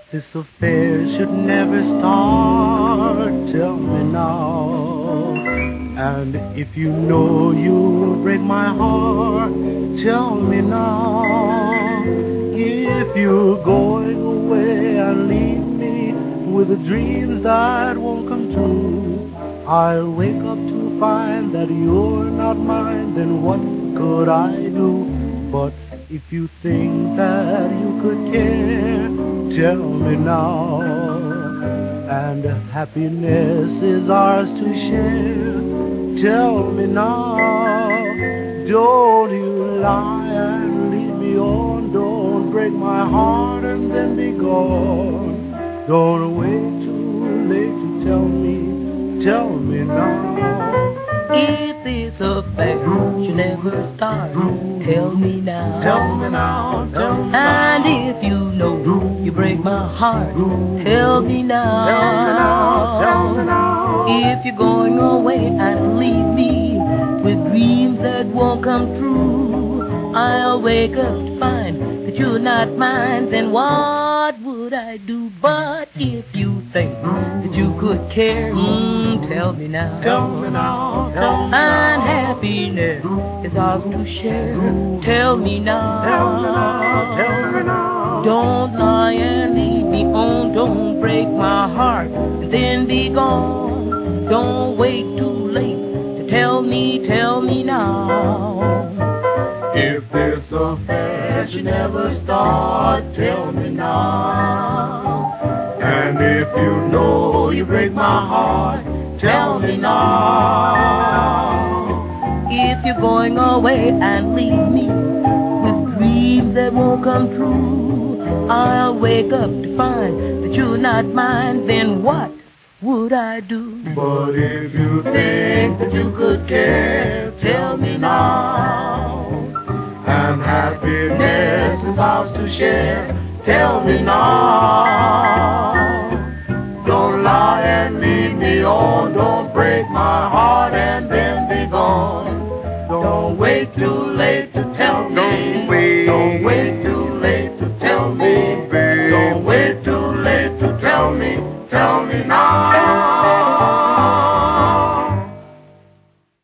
This affair should never start, tell me now. And if you know you'll break my heart, tell me now. If you're going away and leave me with the dreams that won't come true, I'll wake up to find that you're not mine, then what could I do? But if you think that you could care, tell me now. And happiness is ours to share, tell me now. Don't you lie and lead me on, don't break my heart and then be gone. Don't wait too late to tell me now. If this affair should never start, tell me now. Tell me now, tell me now. And if you know you break my heart, tell me now. Tell me now, tell me now. If you're going away and leave me with dreams that won't come true, I'll wake up to find that you're not mine, then what would I do? But if you think that you could care, tell me now. Tell me now, tell me And now. happiness is ours to share, tell me now. Tell me now, tell me now. Don't lie and lead me on, don't break my heart and then be gone. Don't wait too late to tell me now. If this affair should never start, tell me now. And if you know you break my heart, tell me now. If you're going away and leave me with dreams that won't come true, I'll wake up to find that you're not mine, then what would I do? But if you think that you could care, tell me now. And happiness is ours to share, tell me now. Don't lie and lead me on, don't break my heart and then be gone. Don't wait too late to tell me. Don't wait too late to tell me. Don't wait too late to tell me now.